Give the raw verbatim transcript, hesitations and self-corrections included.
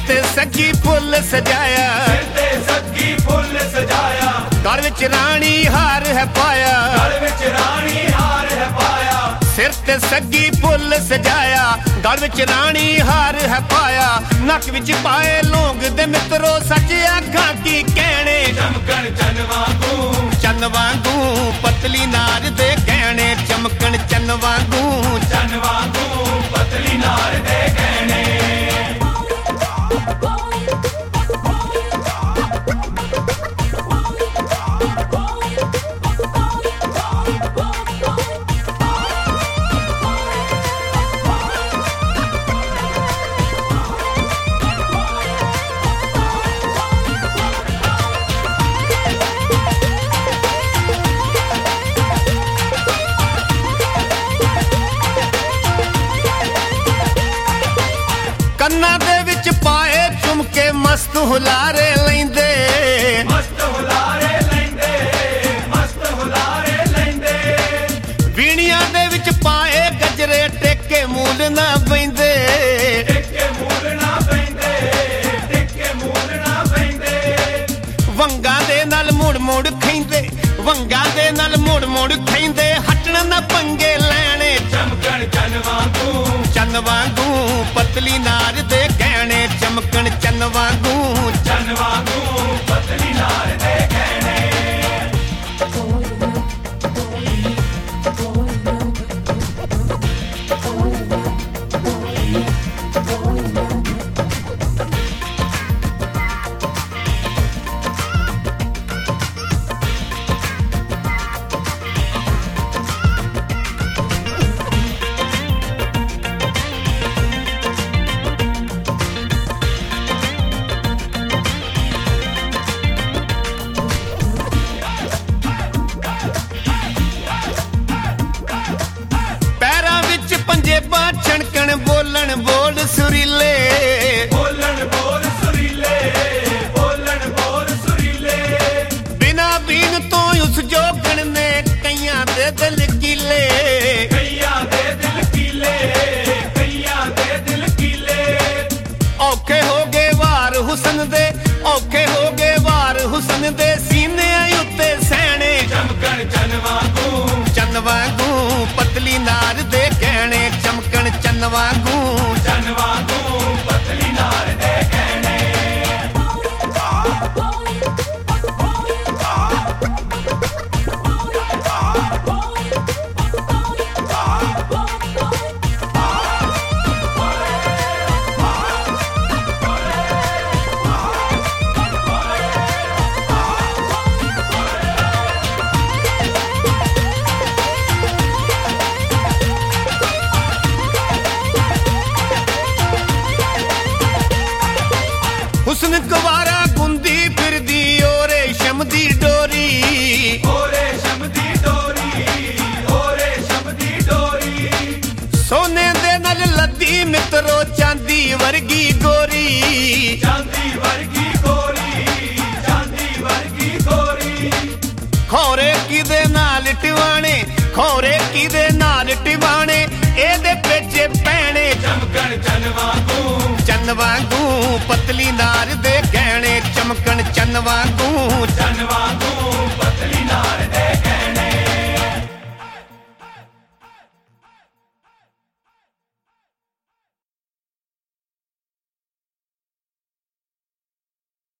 ते सग्गी फुल सजाया, सिर ते सग्गी फुल सजाया, गल विच रानी हार है पाया, गल विच रानी हार है पाया। सिर ते सग्गी फुल सजाया, गल विच रानी हार है पाया, नक विच पाए लौंग दे मित्रो, सच आखां की कहने, चमकण चन वांगू, चन वांगू पतली नार दे गहने, चमकण चन वांगू, चन वांगू पतली नार दे गहने। ਕੰਨਾਂ ਦੇ ਵਿੱਚ ਪਾਏ ਝੁਮਕੇ ਮਸਤ ਹੁਲਾਰੇ ਲੈਂਦੇ, मस्त हुलारे लैंदे, मस्त हुलारे लैंदे। ਵੀਣੀਆਂ ਦੇ ਵਿੱਚ ਪਾਏ ਗਜਰੇ ਟੇਕੇ ਮੂਲ ਨਾ ਪੈਂਦੇ, टिके मूल ना पैंदे, टिके मूल ना पैंदे। ਵੰਗਾਂ ਦੇ ਨਾਲ ਮੁੜ ਮੁੜ ਖੈਂਦੇ, ਵੰਗਾਂ ਦੇ ਨਾਲ ਮੁੜ ਮੁੜ ਖੈਂਦੇ, ਹਟਣ ਨਾ ਪੰਗੇ ਲੈਣੇ, चमकण चन वांगू, ਚੰਨ ਵਾਂਗੂ ਪਤਲੀ ਨਾਰ ਦੇ ਗਹਿਣੇ, ਚਮਕਣ ਚੰਨ ਵਾਂਗੂ। चन वांगू पतली नार दे गहने। ਪੈਰਾਂ ਵਿੱਚ ਪੰਜੇਬਾਂ ਛਣਕਣ, ਬੋਲਣ ਬੋਲ ਸੁਰੀਲੇ, बोलन बोल सुरीले, बोलन बोल सुरीले। ਬਿਨਾ ਬੀਨ ਤੋਂ ਉਸ ਜੋਗਣ ਨੇ ਕਈਆਂ ਦੇ ਦਿਲ ਕੀਲੇ, कईयां दे दिल कीले, कईयां दे दिल कीले। ਔਖੇ ਹੋ ਗਏ ਵਾਰ ਹੁਸਨ ਦੇ, ਔਖੇ ਹੋ ਗਏ ਵਾਰ ਹੁਸਨ ਦੇ, ਸੀਨਿਆਂ ਉੱਤੇ ਸਹਿਣੇ, चमकण चन वांगू, ਚੰਨ ਵਾਂਗੂ ਪਤਲੀ ਨਾਰ ਦੇ ਗਹਿਣੇ, ਚਮਕਣ ਚੰਨ ਵਾਂਗੂ। चन वांगू पतली नार दे गहने। ਹੁਸਨ ਕੁਵਾਰਾ ਗੁੰਦੀ ਫਿਰਦੀ ਓ ਰੇਸ਼ਮ ਦੀ ਡੋਰੀ, ओ रेशम दी डोरी, ओ रेशम दी डोरी। ਸੋਨੇ ਦੇ ਨਾਲ ਲੱਦੀ ਮਿੱਤਰੋ, ਚਾਂਦੀ ਵਰਗੀ ਗੋਰੀ, चांदी वर्गी गोरी, चांदी वर्गी गोरी। ਖੋਰੇ ਕਿਦੇ ਨਾਲ ਟਿਵਾਣੇ, ਖੋਰੇ ਕਿਦੇ ਨਾਲ ਟਿਵਾਣੇ, ਇਹਦੇ ਪੇਚੇ ਪੈਣੇ, चमकण चन वांगू, ਚੰਨ ਵਾਂਗੂ ਪਤਲੀ ਨਾਰ ਦੇ ਗਹਿਣੇ, ਚਮਕਣ ਚੰਨ ਵਾਂਗੂ।